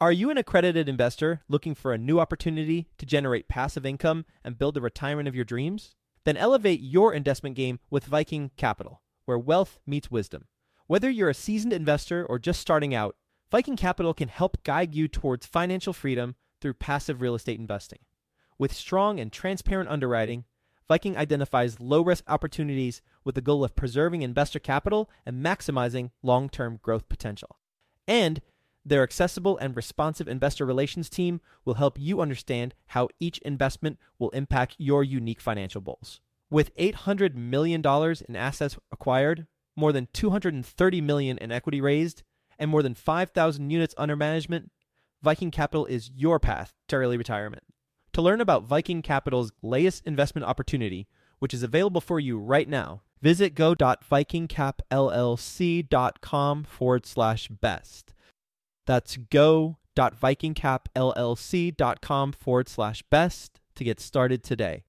Are you an accredited investor looking for a new opportunity to generate passive income and build the retirement of your dreams? Then elevate your investment game with Viking Capital, where wealth meets wisdom. Whether you're a seasoned investor or just starting out, Viking Capital can help guide you towards financial freedom through passive real estate investing. With strong and transparent underwriting, Viking identifies low-risk opportunities with the goal of preserving investor capital and maximizing long-term growth potential. And their accessible and responsive investor relations team will help you understand how each investment will impact your unique financial goals. With $800 million in assets acquired, more than $230 million in equity raised, and more than 5,000 units under management, Viking Capital is your path to early retirement. To learn about Viking Capital's latest investment opportunity, which is available for you right now, visit go.vikingcapllc.com/best. That's go.vikingcapllc.com/best to get started today.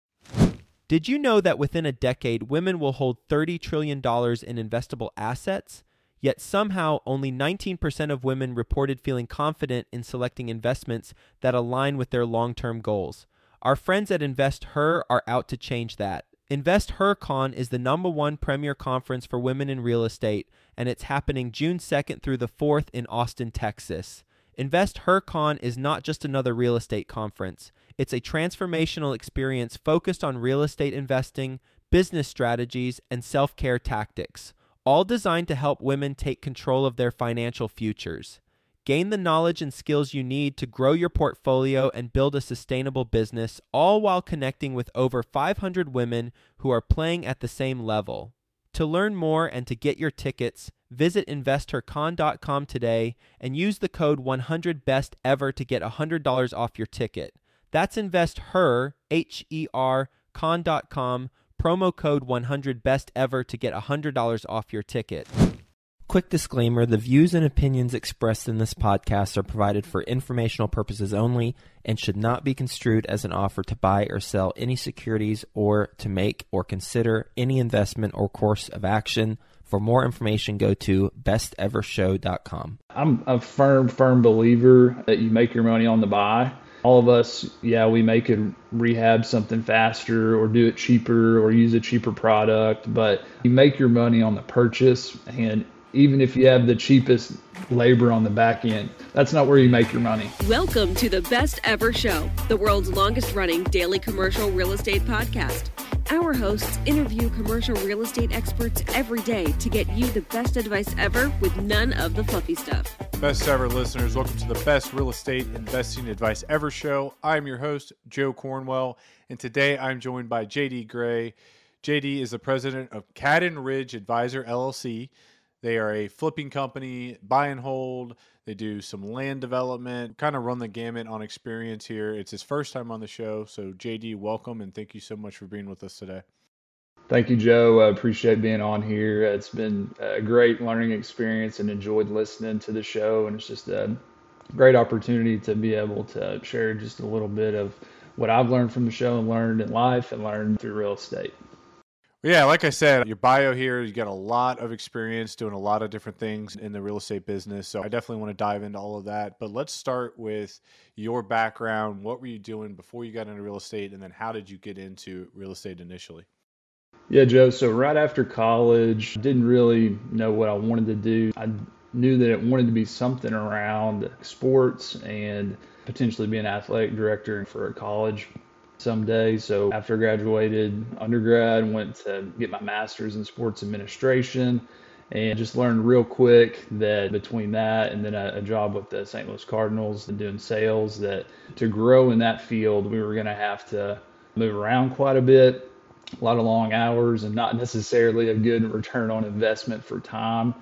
Did you know that within a decade, women will hold $30 trillion in investable assets? Yet somehow only 19% of women reported feeling confident in selecting investments that align with their long-term goals. Our friends at InvestHer are out to change that. InvestHerCon is the #1 premier conference for women in real estate, and it's happening June 2nd through the 4th in Austin, Texas. InvestHerCon is not just another real estate conference. It's a transformational experience focused on real estate investing, business strategies, and self-care tactics, all designed to help women take control of their financial futures. Gain the knowledge and skills you need to grow your portfolio and build a sustainable business, all while connecting with over 500 women who are playing at the same level. To learn more and to get your tickets, visit InvestHerCon.com today and use the code 100BESTEVER to get $100 off your ticket. That's InvestHer, H-E-R, con.com, promo code 100BESTEVER to get $100 off your ticket. Quick disclaimer, the views and opinions expressed in this podcast are provided for informational purposes only and should not be construed as an offer to buy or sell any securities or to make or consider any investment or course of action. For more information, go to bestevershow.com. I'm a firm believer that you make your money on the buy. All of us, we may could rehab something faster or do it cheaper or use a cheaper product, but you make your money on the purchase. And even if you have the cheapest labor on the back end, that's not where you make your money. Welcome to the Best Ever Show, the world's longest running daily commercial real estate podcast. Our hosts interview commercial real estate experts every day to get you the best advice ever with none of the fluffy stuff. Best ever listeners, welcome to the Best Real Estate Investing Advice Ever Show. I'm your host, Joe Cornwell, and today I'm joined by JD Gray. JD is the president of Cadden Ridge Advisor LLC. They are a flipping company, buy and hold. They do some land development, kind of run the gamut on experience here. It's his first time on the show. So JD, welcome, and thank you so much for being with us today. Thank you, Joe. I appreciate being on here. It's been a great learning experience and enjoyed listening to the show. And it's just a great opportunity to be able to share just a little bit of what I've learned from the show and learned in life and learned through real estate. Yeah, like I said, your bio here, you got a lot of experience doing a lot of different things in the real estate business. So I definitely want to dive into all of that. But let's start with your background. What were you doing before you got into real estate? And then how did you get into real estate initially? Yeah, Joe. So right after college, didn't really know what I wanted to do. I knew that it wanted to be something around sports and potentially be an athletic director for a college someday. So after I graduated undergrad, went to get my master's in sports administration and just learned real quick that between that and then a job with the St. Louis Cardinals and doing sales, that to grow in that field, we were going to have to move around quite a bit, a lot of long hours, and not necessarily a good return on investment for time.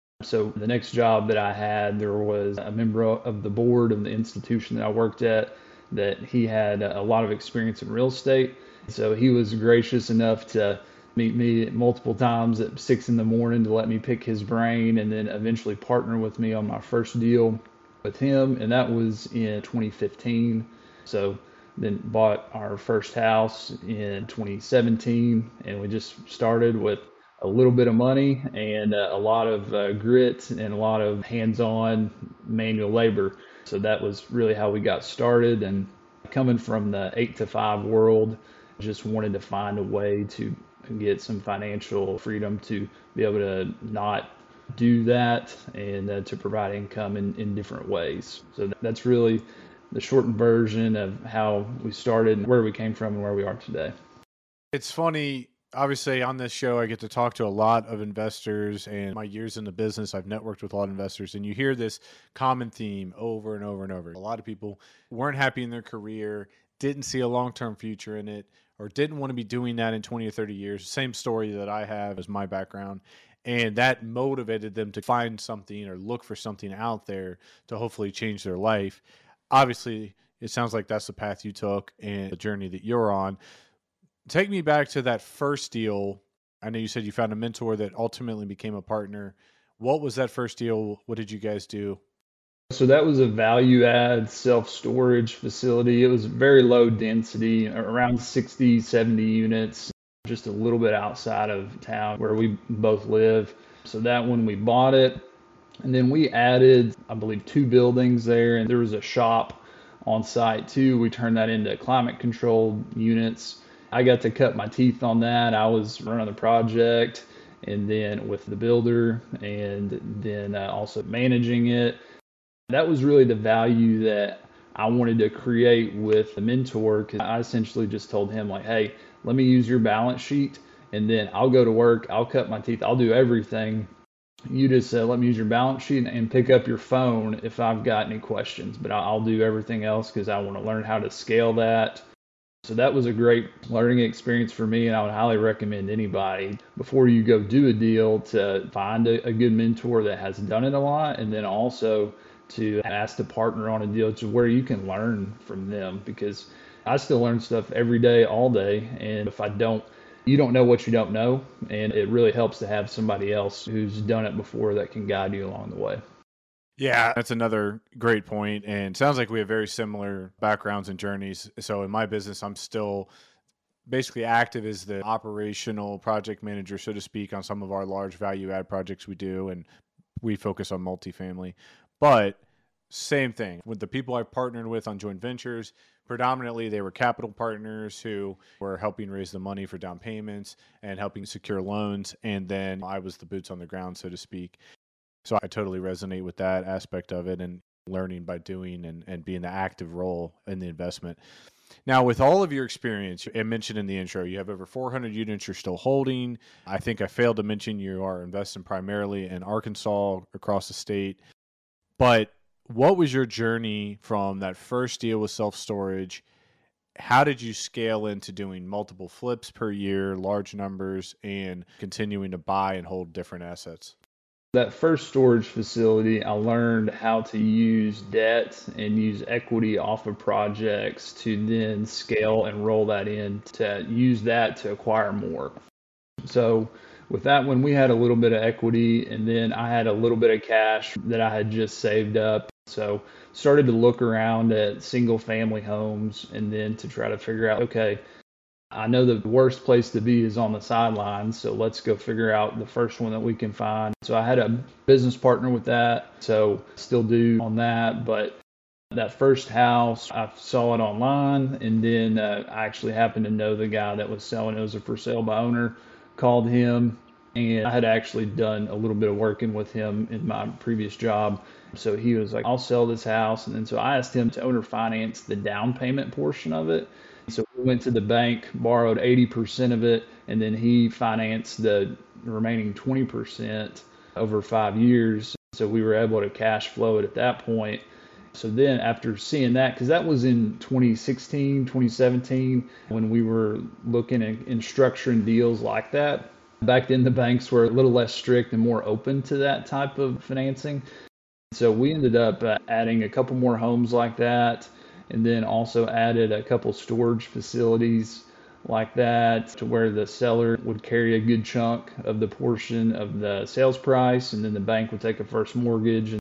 So the next job that I had, there was a member of the board of the institution that I worked at that he had a lot of experience in real estate. So he was gracious enough to meet me multiple times at 6 a.m. to let me pick his brain and then eventually partner with me on my first deal with him. And that was in 2015. So then bought our first house in 2017, and we just started with a little bit of money and a lot of grit and a lot of hands-on manual labor. So that was really how we got started. And coming from the 8 to 5 world, just wanted to find a way to get some financial freedom to be able to not do that and to provide income in different ways. So that's really the shortened version of how we started and where we came from and where we are today. It's funny. Obviously, on this show, I get to talk to a lot of investors, and my years in the business, I've networked with a lot of investors, and you hear this common theme over and over and over. A lot of people weren't happy in their career, didn't see a long-term future in it, or didn't want to be doing that in 20 or 30 years. Same story that I have as my background. And that motivated them to find something or look for something out there to hopefully change their life. Obviously, it sounds like that's the path you took and the journey that you're on. Take me back to that first deal. I know you said you found a mentor that ultimately became a partner. What was that first deal? What did you guys do? So that was a value add self-storage facility. It was very low density, around 60, 70 units, just a little bit outside of town where we both live. So that one we bought it. And then we added, I believe, 2 buildings there. And there was a shop on site too. We turned that into climate controlled units. I got to cut my teeth on that. I was running the project and then with the builder and then also managing it. That was really the value that I wanted to create with the mentor, because I essentially just told him like, hey, let me use your balance sheet and then I'll go to work. I'll cut my teeth. I'll do everything. You just let me use your balance sheet and pick up your phone if I've got any questions, but I'll do everything else because I want to learn how to scale that. So that was a great learning experience for me, and I would highly recommend anybody, before you go do a deal, to find a good mentor that has done it a lot, and then also to ask to partner on a deal to where you can learn from them, because I still learn stuff every day, all day, and if I don't, you don't know what you don't know, and it really helps to have somebody else who's done it before that can guide you along the way. Yeah, that's another great point. And it sounds like we have very similar backgrounds and journeys. So in my business, I'm still basically active as the operational project manager, so to speak, on some of our large value add projects we do. And we focus on multifamily. But same thing with the people I've partnered with on joint ventures. Predominantly, they were capital partners who were helping raise the money for down payments and helping secure loans. And then I was the boots on the ground, so to speak. So I totally resonate with that aspect of it and learning by doing and being the active role in the investment. Now, with all of your experience, I mentioned in the intro, you have over 400 units you're still holding. I think I failed to mention you are investing primarily in Arkansas, across the state. But what was your journey from that first deal with self-storage? How did you scale into doing multiple flips per year, large numbers, and continuing to buy and hold different assets? That first storage facility, I learned how to use debt and use equity off of projects to then scale and roll that in, to use that to acquire more. So with that one, we had a little bit of equity, and then I had a little bit of cash that I had just saved up. So started to look around at single family homes and then to try to figure out, okay, I know the worst place to be is on the sidelines, so let's go figure out the first one that we can find. So I had a business partner with that, so still do on that. But that first house, I saw it online, and then I actually happened to know the guy that was selling. It was a for sale by owner, called him, and I had actually done a little bit of working with him in my previous job. So he was like, I'll sell this house. And then so I asked him to owner finance the down payment portion of it. So we went to the bank, borrowed 80% of it, and then he financed the remaining 20% over 5 years. So we were able to cash flow it at that point. So then after seeing that, because that was in 2016, 2017, when we were looking at and structuring deals like that, back then the banks were a little less strict and more open to that type of financing. So we ended up adding a couple more homes like that, and then also added a couple storage facilities like that to where the seller would carry a good chunk of the portion of the sales price, and then the bank would take a first mortgage. And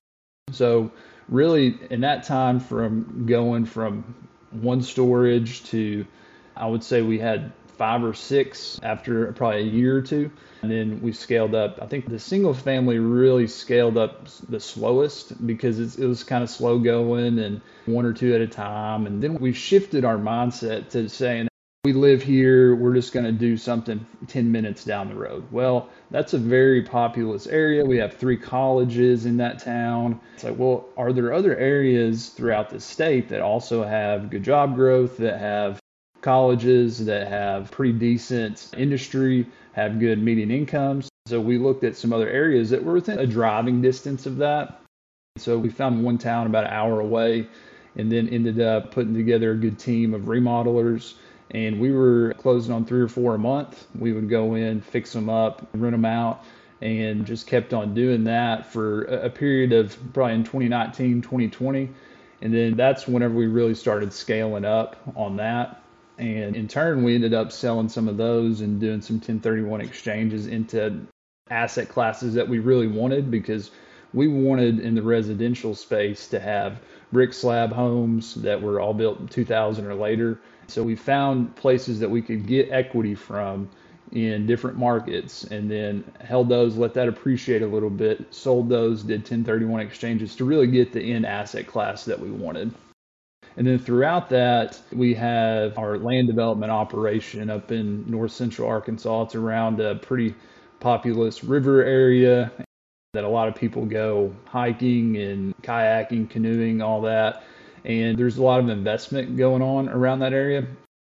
so really in that time, from going from one storage to, I would say we had 5 or 6 after probably a year or two. And then we scaled up. I think the single family really scaled up the slowest because it was kind of slow going and 1 or 2 at a time. And then we shifted our mindset to saying, we live here, we're just going to do something 10 minutes down the road. Well, that's a very populous area. We have 3 colleges in that town. It's like, well, are there other areas throughout the state that also have good job growth, that have colleges, that have pretty decent industry, have good median incomes? So we looked at some other areas that were within a driving distance of that. So we found one town about an hour away and then ended up putting together a good team of remodelers. And we were closing on 3 or 4 a month. We would go in, fix them up, rent them out, and just kept on doing that for a period of probably in 2019, 2020. And then that's whenever we really started scaling up on that. And in turn, we ended up selling some of those and doing some 1031 exchanges into asset classes that we really wanted, because we wanted in the residential space to have brick slab homes that were all built in 2000 or later. So we found places that we could get equity from in different markets, and then held those, let that appreciate a little bit, sold those, did 1031 exchanges to really get the end asset class that we wanted. And then throughout that, we have our land development operation up in north central Arkansas. It's around a pretty populous river area that a lot of people go hiking and kayaking, canoeing, all that. And there's a lot of investment going on around that area.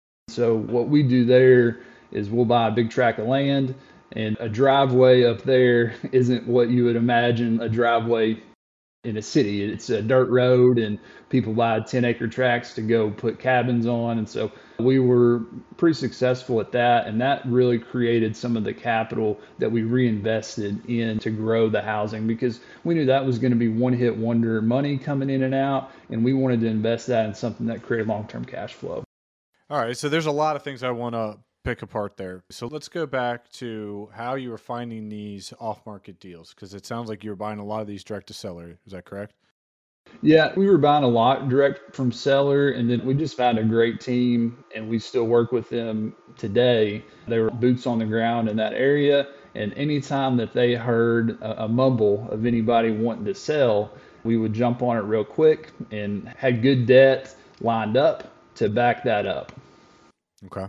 So what we do there is we'll buy a big tract of land, and a driveway up there isn't what you would imagine a driveway in a city. It's a dirt road, and people buy 10-acre tracts to go put cabins on. And so we were pretty successful at that, and that really created some of the capital that we reinvested in to grow the housing, because we knew that was going to be one-hit wonder money coming in and out, and we wanted to invest that in something that created long-term cash flow. All right, so there's a lot of things I want to pick apart there. So let's go back to how you were finding these off-market deals, because it sounds like you were buying a lot of these direct to seller. Is that correct? Yeah, we were buying a lot direct from seller, and then we just found a great team, and we still work with them today. They were boots on the ground in that area, and anytime that they heard a mumble of anybody wanting to sell, we would jump on it real quick and had good debt lined up to back that up. Okay.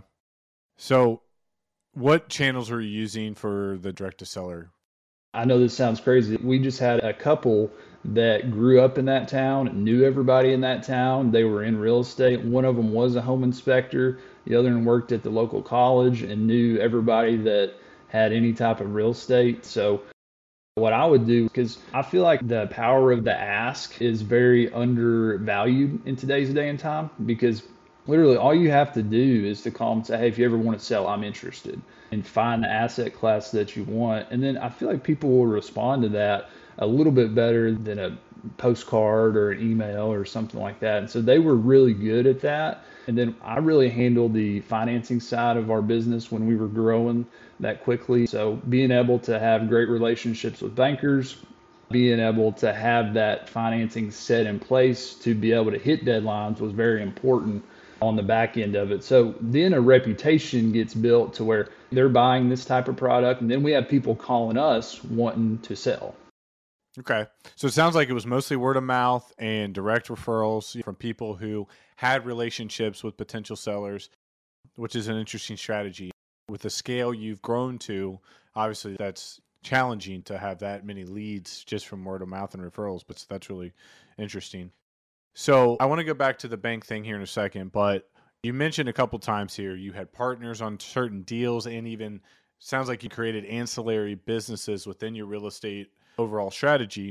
So what channels are you using for the direct to seller? I know this sounds crazy. We just had a couple that grew up in that town, knew everybody in that town. They were in real estate. One of them was a home inspector. The other one worked at the local college and knew everybody that had any type of real estate. So what I would do, because I feel like the power of the ask is very undervalued in today's day and time, because literally all you have to do is to call them and say, hey, if you ever want to sell, I'm interested, and find the asset class that you want. And then I feel like people will respond to that a little bit better than a postcard or an email or something like that. And so they were really good at that. And then I really handled the financing side of our business when we were growing that quickly. So being able to have great relationships with bankers, being able to have that financing set in place to be able to hit deadlines was very important on the back end of it. So then a reputation gets built to where they're buying this type of product, and then we have people calling us wanting to sell. Okay. So it sounds like it was mostly word of mouth and direct referrals from people who had relationships with potential sellers, which is an interesting strategy. With the scale you've grown to, obviously that's challenging to have that many leads just from word of mouth and referrals, but that's really interesting. So I want to go back to the bank thing here in a second, but you mentioned a couple times here you had partners on certain deals, and even sounds like you created ancillary businesses within your real estate overall strategy.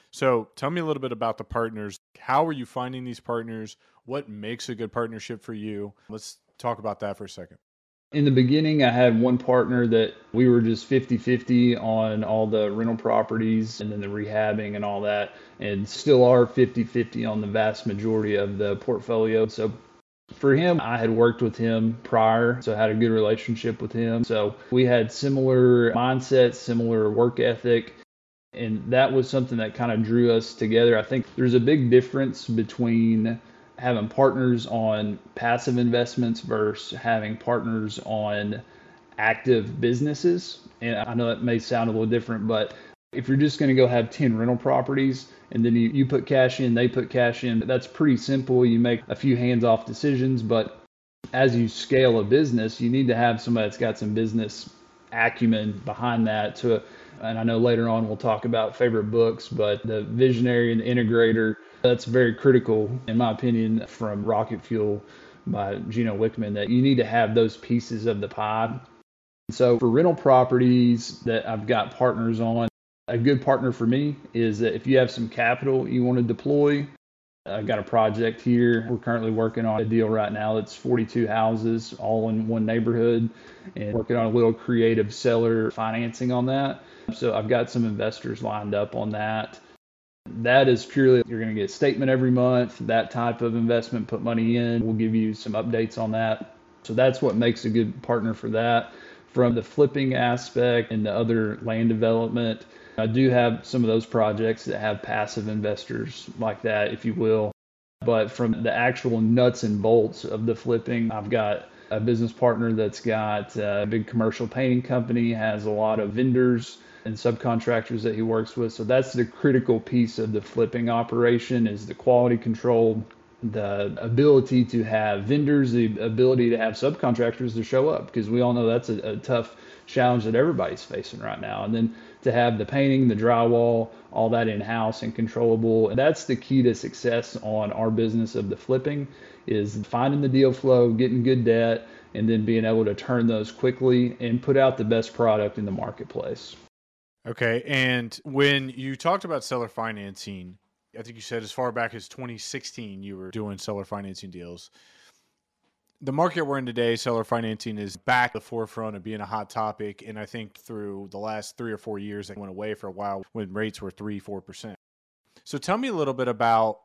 So tell me a little bit about the partners. How are you finding these partners? What makes a good partnership for you? Let's talk about that for a second. In the beginning, I had one partner that we were just 50-50 on all the rental properties and then the rehabbing and all that, and still are 50-50 on the vast majority of the portfolio. So for him, I had worked with him prior, so I had a good relationship with him. So we had similar mindsets, similar work ethic, and that was something that kind of drew us together. I think there's a big difference between having partners on passive investments versus having partners on active businesses. And I know that may sound a little different, but if you're just going to go have 10 rental properties and then you put cash in, they put cash in, that's pretty simple. You make a few hands-off decisions, but as you scale a business, you need to have somebody that's got some business acumen behind that. And I know later on we'll talk about favorite books, but the visionary and the integrator, that's very critical, in my opinion, from Rocket Fuel by Gino Wickman, that you need to have those pieces of the pie. So for rental properties that I've got partners on, a good partner for me is that if you have some capital you want to deploy, I've got a project here. We're currently working on a deal right now that's 42 houses all in one neighborhood and working on a little creative seller financing on that. So I've got some investors lined up on that. That is purely, you're going to get a statement every month, that type of investment, put money in. We'll give you some updates on that. So that's what makes a good partner for that. From the flipping aspect and the other land development, I do have some of those projects that have passive investors like that, if you will. But from the actual nuts and bolts of the flipping, I've got a business partner that's got a big commercial painting company, has a lot of vendors and subcontractors that he works with. So that's the critical piece of the flipping operation, is the quality control, the ability to have vendors, the ability to have subcontractors to show up, because we all know that's a tough challenge that everybody's facing right now. And then to have the painting, the drywall, all that in-house and controllable. And that's the key to success on our business of the flipping, is finding the deal flow, getting good debt, and then being able to turn those quickly and put out the best product in the marketplace. Okay. And when you talked about seller financing, I think you said as far back as 2016, you were doing seller financing deals. The market we're in today, seller financing is back at the forefront of being a hot topic. And I think through the last 3 or 4 years, it went away for a while when rates were 3-4%. So tell me a little bit about,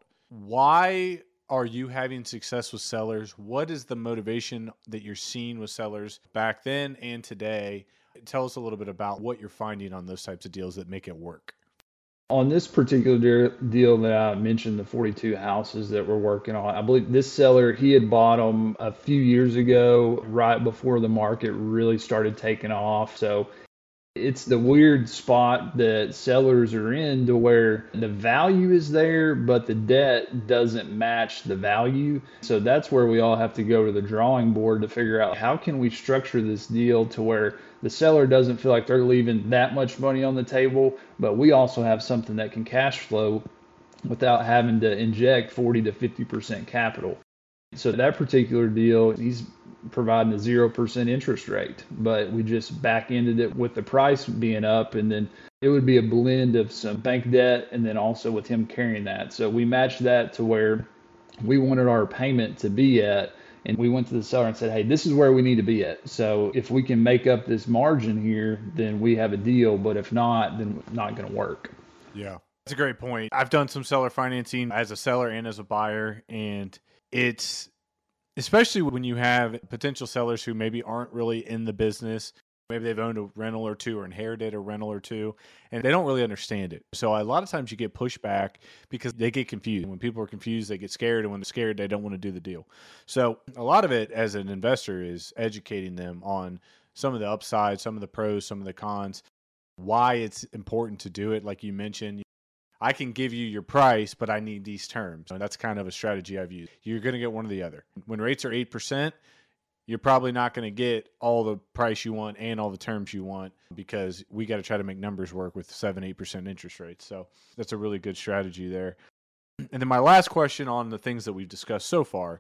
why are you having success with sellers? What is the motivation that you're seeing with sellers back then and today? Tell us a little bit about what you're finding on those types of deals that make it work. On this particular deal that I mentioned, the 42 houses that we're working on, I believe this seller, he had bought them a few years ago, right before the market really started taking off. So it's the weird spot that sellers are in, to where the value is there, but the debt doesn't match the value. So that's where we all have to go to the drawing board to figure out, how can we structure this deal to where the seller doesn't feel like they're leaving that much money on the table, but we also have something that can cash flow without having to inject 40 to 50% capital. So that particular deal, he's providing a 0% interest rate, but we just back-ended it with the price being up, and then it would be a blend of some bank debt and then also with him carrying that. So we matched that to where we wanted our payment to be at, and we went to the seller and said, hey, this is where we need to be at. So if we can make up this margin here, then we have a deal, but if not, then it's not going to work. Yeah, that's a great point. I've done some seller financing as a seller and as a buyer, and it's, especially when you have potential sellers who maybe aren't really in the business, maybe they've owned a rental or two or inherited a rental or two, and they don't really understand it. So a lot of times you get pushback because they get confused. When people are confused, they get scared, and when they're scared, they don't want to do the deal. So a lot of it as an investor is educating them on some of the upsides, some of the pros, some of the cons, why it's important to do it. Like you mentioned, I can give you your price, but I need these terms. And that's kind of a strategy I've used. You're going to get one or the other. When rates are 8%, you're probably not going to get all the price you want and all the terms you want, because we got to try to make numbers work with 7-8% interest rates. So that's a really good strategy there. And then my last question on the things that we've discussed so far,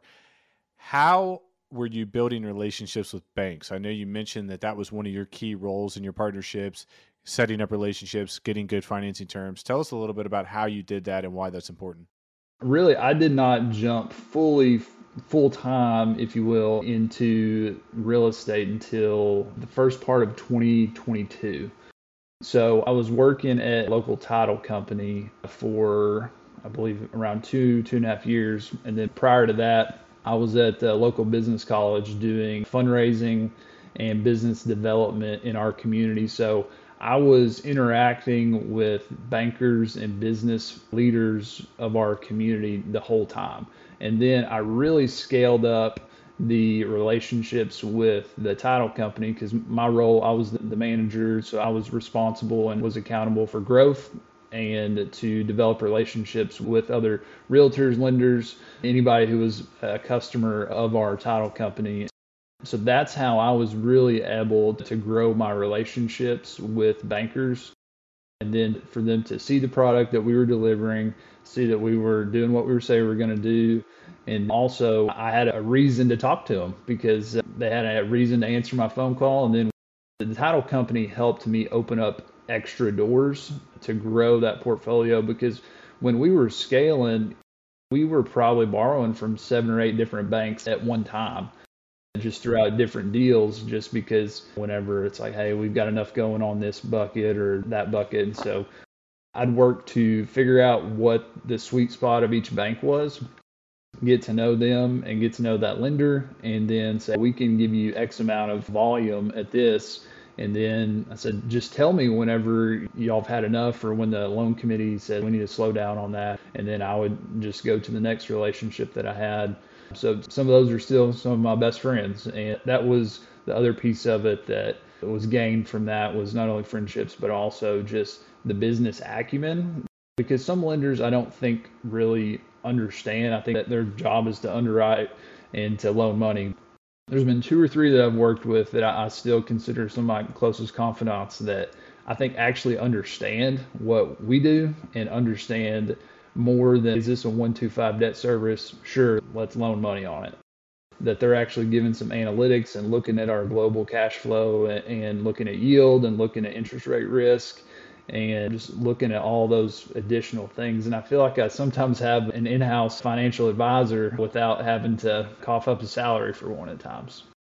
how were you building relationships with banks? I know you mentioned that that was one of your key roles in your partnerships, setting up relationships, getting good financing terms. Tell us a little bit about how you did that and why that's important. Really, I did not jump full time, if you will, into real estate until the first part of 2022. So I was working at a local title company for, I believe, around 2.5 years. And then prior to that, I was at the local business college doing fundraising and business development in our community. So I was interacting with bankers and business leaders of our community the whole time. And then I really scaled up the relationships with the title company because my role, I was the manager, so I was responsible and was accountable for growth and to develop relationships with other realtors, lenders, anybody who was a customer of our title company. So that's how I was really able to grow my relationships with bankers. And then for them to see the product that we were delivering, see that we were doing what we were saying we were going to do. And also I had a reason to talk to them because they had a reason to answer my phone call. And then the title company helped me open up extra doors to grow that portfolio because when we were scaling, we were probably borrowing from 7 or 8 different banks at one time, just throughout different deals, just because whenever it's like, hey, we've got enough going on this bucket or that bucket. And so I'd work to figure out what the sweet spot of each bank was, get to know them and get to know that lender, and then say, we can give you X amount of volume at this. And then I said, just tell me whenever y'all have had enough, or when the loan committee said we need to slow down on that. And then I would just go to the next relationship that I had. So some of those are still some of my best friends. And that was the other piece of it that was gained from that, was not only friendships, but also just the business acumen. Because some lenders I don't think really understand. I think that their job is to underwrite and to loan money. There's been 2 or 3 that I've worked with that I still consider some of my closest confidants that I think actually understand what we do and understand more than, is this a 125 debt service? Sure, let's loan money on it. That they're actually giving some analytics and looking at our global cash flow and looking at yield and looking at interest rate risk and just looking at all those additional things. And I feel like I sometimes have an in-house financial advisor without having to cough up a salary for one at times.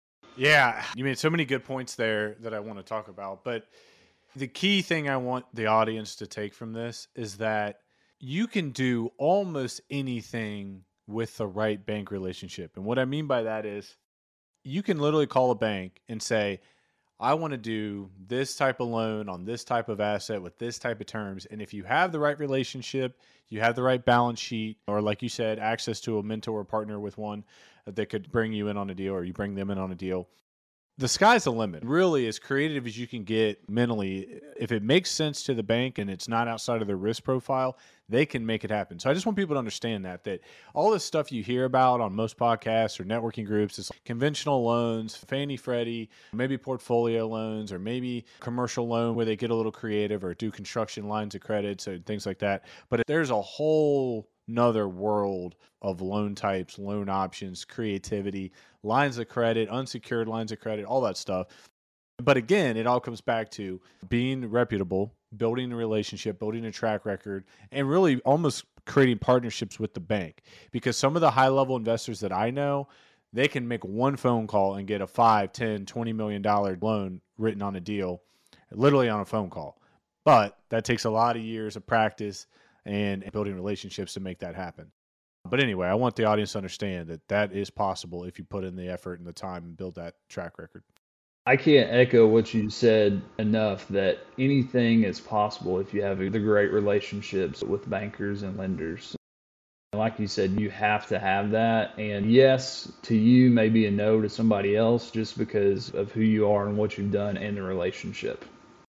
Yeah, you made so many good points there that I want to talk about. But the key thing I want the audience to take from this is that you can do almost anything with the right bank relationship. And what I mean by that is you can literally call a bank and say, I want to do this type of loan on this type of asset with this type of terms. And if you have the right relationship, you have the right balance sheet, or like you said, access to a mentor or partner with one that could bring you in on a deal, or you bring them in on a deal, the sky's the limit. Really, as creative as you can get mentally, if it makes sense to the bank and it's not outside of their risk profile, they can make it happen. So I just want people to understand that all this stuff you hear about on most podcasts or networking groups is conventional loans, Fannie, Freddie, maybe portfolio loans, or maybe commercial loan where they get a little creative or do construction lines of credits or things like that. But there's a whole another world of loan types, loan options, creativity, lines of credit, unsecured lines of credit, all that stuff. But again, it all comes back to being reputable, building a relationship, building a track record, and really almost creating partnerships with the bank. Because some of the high-level investors that I know, they can make one phone call and get a $5, $10, $20 million loan written on a deal, literally on a phone call. But that takes a lot of years of practice and building relationships to make that happen. But anyway, I want the audience to understand that that is possible if you put in the effort and the time and build that track record. I can't echo what you said enough, that anything is possible if you have the great relationships with bankers and lenders. Like you said, you have to have that. And yes, to you may be a no to somebody else just because of who you are and what you've done and the relationship.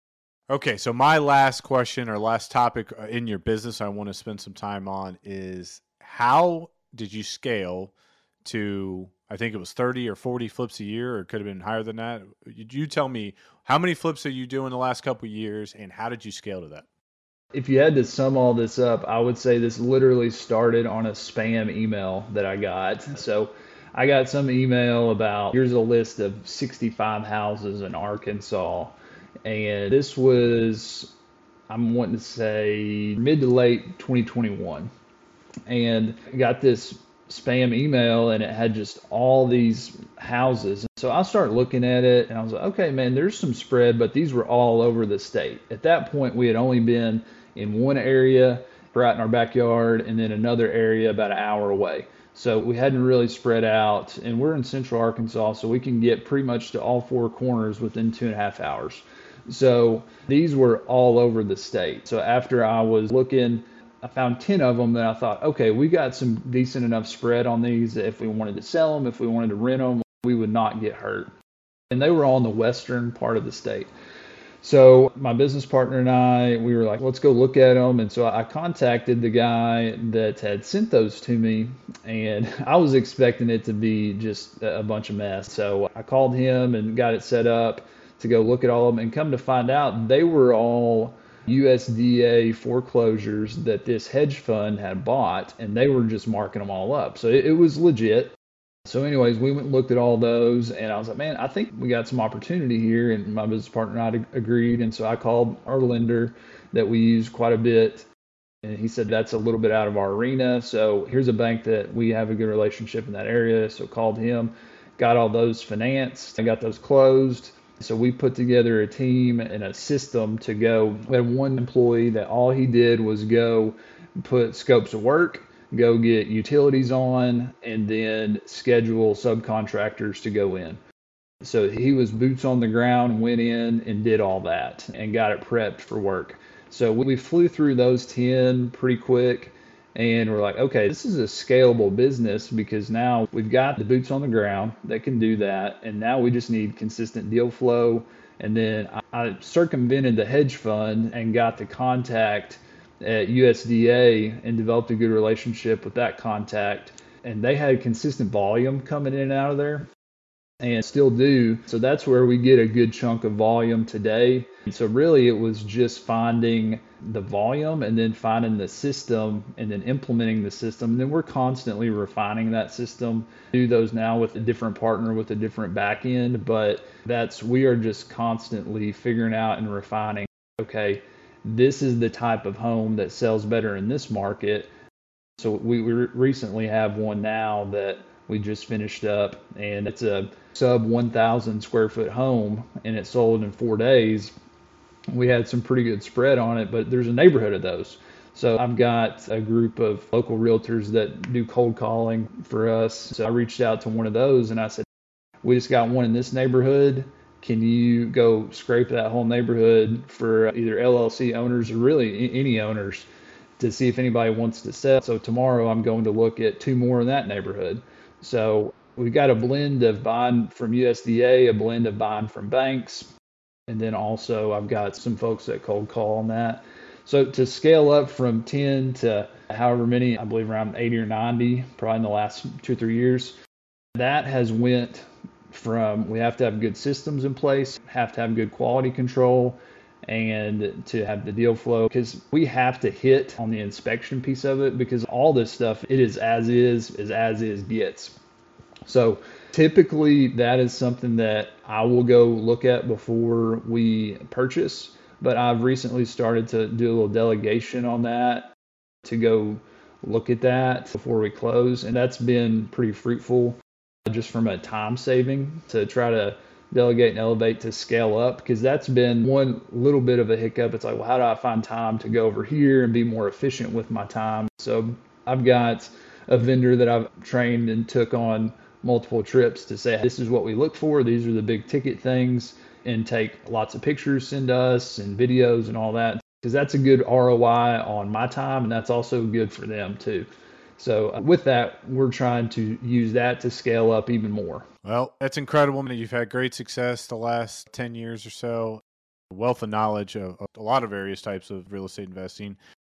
Okay, so my last question or last topic in your business I want to spend some time on is, how did you scale to, I think it was 30 or 40 flips a year, or it could have been higher than that? You tell me, how many flips are you doing the last couple of years, and how did you scale to that? If you had to sum all this up, I would say this literally started on a spam email that I got. So I got some email about, here's a list of 65 houses in Arkansas. And this was, I'm wanting to say, mid to late 2021. And I got this spam email, and it had just all these houses. So I started looking at it, and I was like, okay, man, there's some spread, but these were all over the state. At that point, we had only been in one area right in our backyard, and then another area about an hour away. So we hadn't really spread out, and we're in central Arkansas, so we can get pretty much to all 4 corners within 2.5 hours. So these were all over the state. So after I was looking, I found 10 of them that I thought, okay, we got some decent enough spread on these that if we wanted to sell them, if we wanted to rent them, we would not get hurt. And they were all in the western part of the state. So my business partner and I, we were like, let's go look at them. And so I contacted the guy that had sent those to me, and I was expecting it to be just a bunch of mess. So I called him and got it set up to go look at all of them, and come to find out they were all USDA foreclosures that this hedge fund had bought, and they were just marking them all up. So it was legit. So anyways, we went and looked at all those, and I was like, man, I think we got some opportunity here. And my business partner and I agreed. And so I called our lender that we use quite a bit, and he said, that's a little bit out of our arena. So here's a bank that we have a good relationship in that area. So called him, got all those financed, and got those closed. So we put together a team and a system to go. We had one employee that all he did was go put scopes of work, go get utilities on, and then schedule subcontractors to go in. So he was boots on the ground, went in and did all that and got it prepped for work. So we flew through those 10 pretty quick, and we're like, okay, this is a scalable business because now we've got the boots on the ground that can do that. And now we just need consistent deal flow. And then I circumvented the hedge fund and got the contact at USDA and developed a good relationship with that contact. And they had consistent volume coming in and out of there, and still do. So that's where we get a good chunk of volume today. And so really it was just finding the volume and then finding the system and then implementing the system. And then we're constantly refining that system. Do those now with a different partner with a different back end, but we are just constantly figuring out and refining, okay, this is the type of home that sells better in this market. So we recently have one now that we just finished up, and it's a sub 1,000 square foot home, and it sold in 4 days. We had some pretty good spread on it, but there's a neighborhood of those. So I've got a group of local realtors that do cold calling for us. So I reached out to one of those and I said, we just got one in this neighborhood. Can you go scrape that whole neighborhood for either LLC owners or really any owners to see if anybody wants to sell? So tomorrow I'm going to look at 2 more in that neighborhood. So we've got a blend of buying from USDA, a blend of buying from banks, and then also I've got some folks that cold call on that. So to scale up from 10 to however many, I believe around 80 or 90, probably in the last 2 or 3 years, that has went from we have to have good systems in place, have to have good quality control, and to have the deal flow, because we have to hit on the inspection piece of it, because all this stuff, it is as is gets. So typically that is something that I will go look at before we purchase, but I've recently started to do a little delegation on that to go look at that before we close, and that's been pretty fruitful just from a time saving to try to delegate and elevate to scale up, because that's been one little bit of a hiccup. It's like, well, how do I find time to go over here and be more efficient with my time? So I've got a vendor that I've trained and took on multiple trips to say, this is what we look for. These are the big ticket things, and take lots of pictures, send us and videos and all that, because that's a good ROI on my time. And that's also good for them too. So with that, we're trying to use that to scale up even more. Well, that's incredible. You've had great success the last 10 years or so, wealth of knowledge of a lot of various types of real estate investing.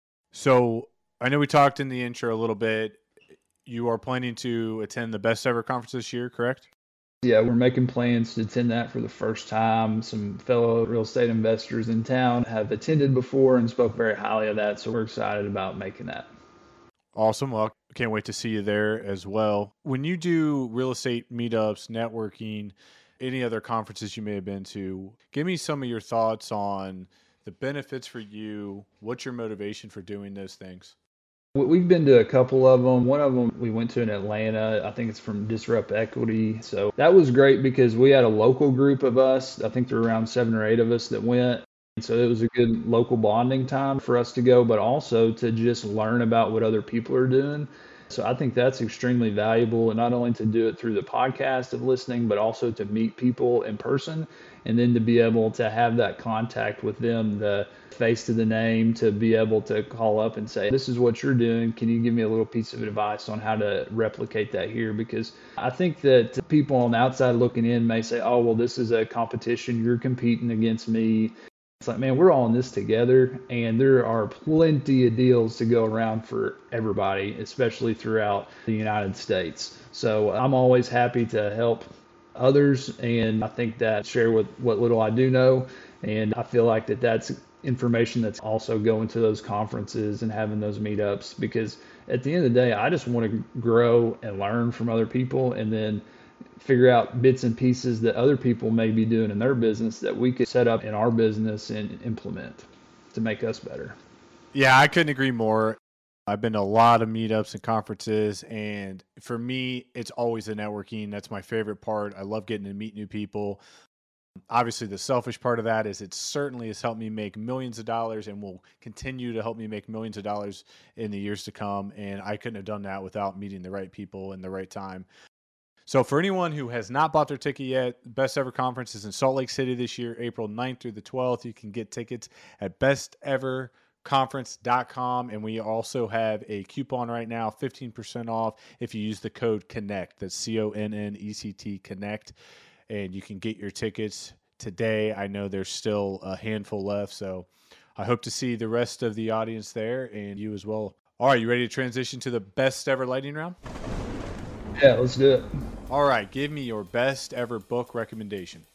So I know we talked in the intro a little bit. You are planning to attend the Best Ever Conference this year, correct? Yeah, we're making plans to attend that for the first time. Some fellow real estate investors in town have attended before and spoke very highly of that. So we're excited about making that. Awesome. Well, I can't wait to see you there as well. When you do real estate meetups, networking, any other conferences you may have been to, give me some of your thoughts on the benefits for you. What's your motivation for doing those things? We've been to a couple of them. One of them we went to in Atlanta. I think it's from Disrupt Equity. So that was great because we had a local group of us. I think there were around 7 or 8 of us that went. So it was a good local bonding time for us to go, but also to just learn about what other people are doing. So I think that's extremely valuable, and not only to do it through the podcast of listening, but also to meet people in person, and then to be able to have that contact with them, the face to the name, to be able to call up and say, this is what you're doing. Can you give me a little piece of advice on how to replicate that here? Because I think that people on the outside looking in may say, oh, well, this is a competition. You're competing against me. It's like, man, we're all in this together, and there are plenty of deals to go around for everybody, especially throughout the United States. So I'm always happy to help others, and I think that share with what little I do know, and I feel like that's information that's also going to those conferences and having those meetups, because at the end of the day, I just want to grow and learn from other people, and then figure out bits and pieces that other people may be doing in their business that we could set up in our business and implement to make us better. Yeah, I couldn't agree more. I've been to a lot of meetups and conferences, and for me, it's always the networking. That's my favorite part. I love getting to meet new people. Obviously, the selfish part of that is it certainly has helped me make millions of dollars and will continue to help me make millions of dollars in the years to come, and I couldn't have done that without meeting the right people in the right time. So for anyone who has not bought their ticket yet, Best Ever Conference is in Salt Lake City this year, April 9th through the 12th. You can get tickets at besteverconference.com. And we also have a coupon right now, 15% off if you use the code CONNECT. That's CONNECT, CONNECT. And you can get your tickets today. I know there's still a handful left, so I hope to see the rest of the audience there and you as well. All right, you ready to transition to the Best Ever Lightning Round? Yeah, let's do it. All right, give me your best ever book recommendation.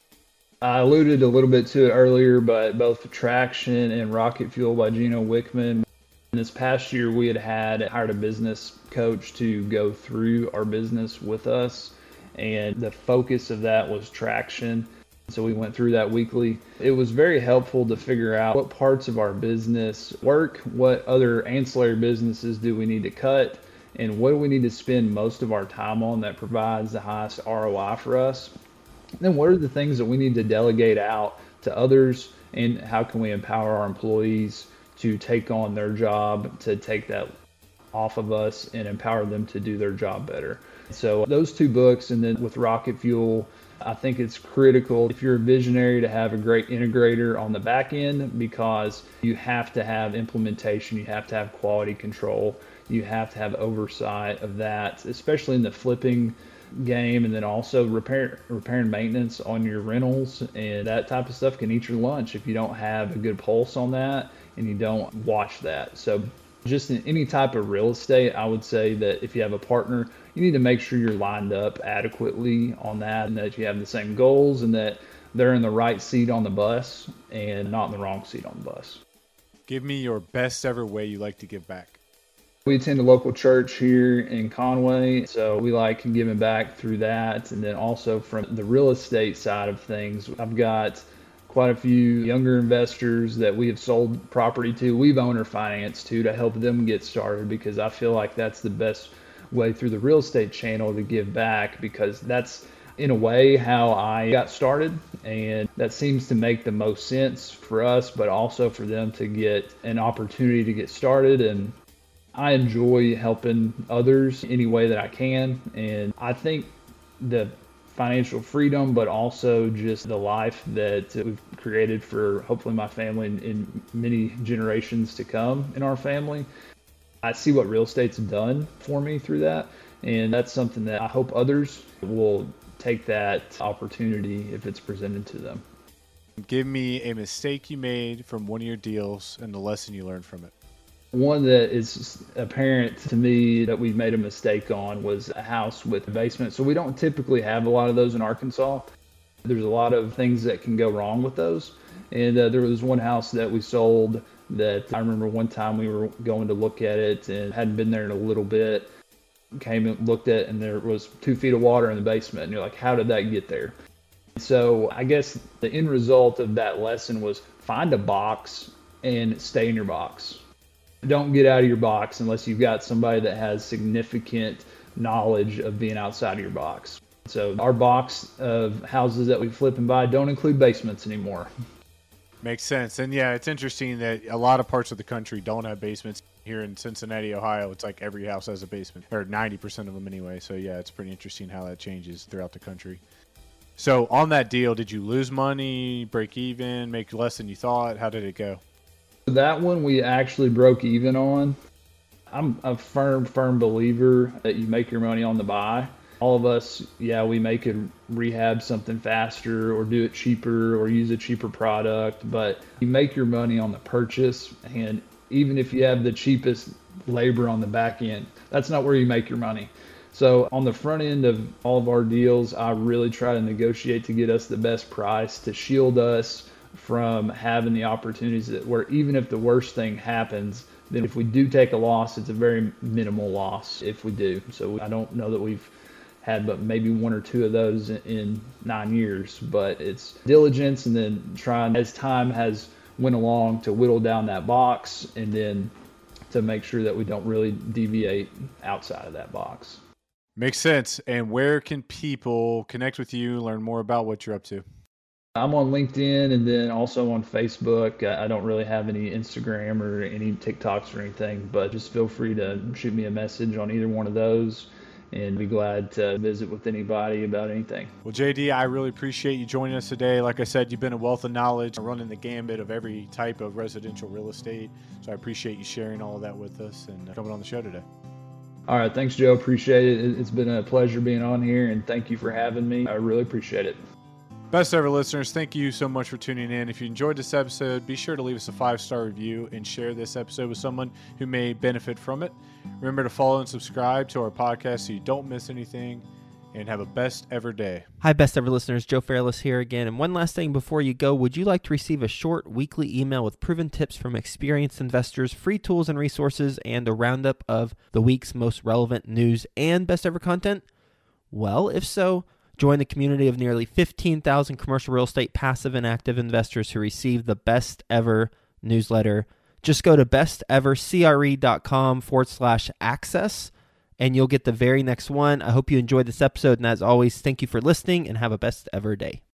I alluded a little bit to it earlier, but both Traction and Rocket Fuel by Gino Wickman. This past year, we had hired a business coach to go through our business with us, and the focus of that was traction. So we went through that weekly. It was very helpful to figure out what parts of our business work, what other ancillary businesses do we need to cut, and what do we need to spend most of our time on that provides the highest ROI for us. And then what are the things that we need to delegate out to others, and how can we empower our employees to take on their job, to take that off of us and empower them to do their job better. So those two books, and then with Rocket Fuel, I think it's critical if you're a visionary to have a great integrator on the back end, because you have to have implementation, you have to have quality control, you have to have oversight of that, especially in the flipping game, and then also repair and maintenance on your rentals, and that type of stuff can eat your lunch if you don't have a good pulse on that and you don't watch that. So just in any type of real estate, I would say that if you have a partner, you need to make sure you're lined up adequately on that, and that you have the same goals, and that they're in the right seat on the bus and not in the wrong seat on the bus. Give me your best ever way you like to give back. We attend a local church here in Conway, so we like giving back through that. And then also from the real estate side of things, I've got quite a few younger investors that we have sold property to. We've owner financed to help them get started, because I feel like that's the best way through the real estate channel to give back, because that's in a way how I got started, and that seems to make the most sense for us, but also for them to get an opportunity to get started. And I enjoy helping others any way that I can, and I think the financial freedom, but also just the life that we've created for hopefully my family and many generations to come in our family, I see what real estate's done for me through that, and that's something that I hope others will take that opportunity if it's presented to them. Give me a mistake you made from one of your deals and the lesson you learned from it. One that is apparent to me that we've made a mistake on was a house with a basement. So we don't typically have a lot of those in Arkansas. There's a lot of things that can go wrong with those. And there was one house that we sold that I remember one time we were going to look at it and hadn't been there in a little bit. Came and looked at it, and there was 2 feet of water in the basement. And you're like, how did that get there? So I guess the end result of that lesson was find a box and stay in your box. Don't get out of your box unless you've got somebody that has significant knowledge of being outside of your box. So our box of houses that we flip and buy don't include basements anymore. Makes sense. And yeah, it's interesting that a lot of parts of the country don't have basements. Here in Cincinnati, Ohio, it's like every house has a basement, or 90% of them anyway. So yeah, it's pretty interesting how that changes throughout the country. So on that deal, did you lose money, break even, make less than you thought? How did it go? That one we actually broke even on. I'm a firm believer that you make your money on the buy. All of us, we may could rehab something faster or do it cheaper or use a cheaper product, but you make your money on the purchase. And even if you have the cheapest labor on the back end, that's not where you make your money. So on the front end of all of our deals, I really try to negotiate to get us the best price to shield us from having the opportunities where even if the worst thing happens, then if we do take a loss, it's a very minimal loss if we do. So I don't know that we've had but maybe one or two of those in 9 years, but it's diligence and then trying as time has went along to whittle down that box and then to make sure that we don't really deviate outside of that box. Makes sense. And where can people connect with you, learn more about what you're up to? I'm on LinkedIn and then also on Facebook. I don't really have any Instagram or any TikToks or anything, but just feel free to shoot me a message on either one of those and be glad to visit with anybody about anything. Well, JD, I really appreciate you joining us today. Like I said, you've been a wealth of knowledge, running the gambit of every type of residential real estate. So I appreciate you sharing all of that with us and coming on the show today. All right. Thanks, Joe. Appreciate it. It's been a pleasure being on here, and thank you for having me. I really appreciate it. Best ever listeners, thank you so much for tuning in. If you enjoyed this episode, be sure to leave us a 5-star review and share this episode with someone who may benefit from it. Remember to follow and subscribe to our podcast so you don't miss anything, and have a best ever day. Hi, best ever listeners. Joe Fairless here again. And one last thing before you go, would you like to receive a short weekly email with proven tips from experienced investors, free tools and resources, and a roundup of the week's most relevant news and best ever content? Well, if so, join the community of nearly 15,000 commercial real estate passive and active investors who receive the best ever newsletter. Just go to bestevercre.com/access and you'll get the very next one. I hope you enjoyed this episode. And as always, thank you for listening and have a best ever day.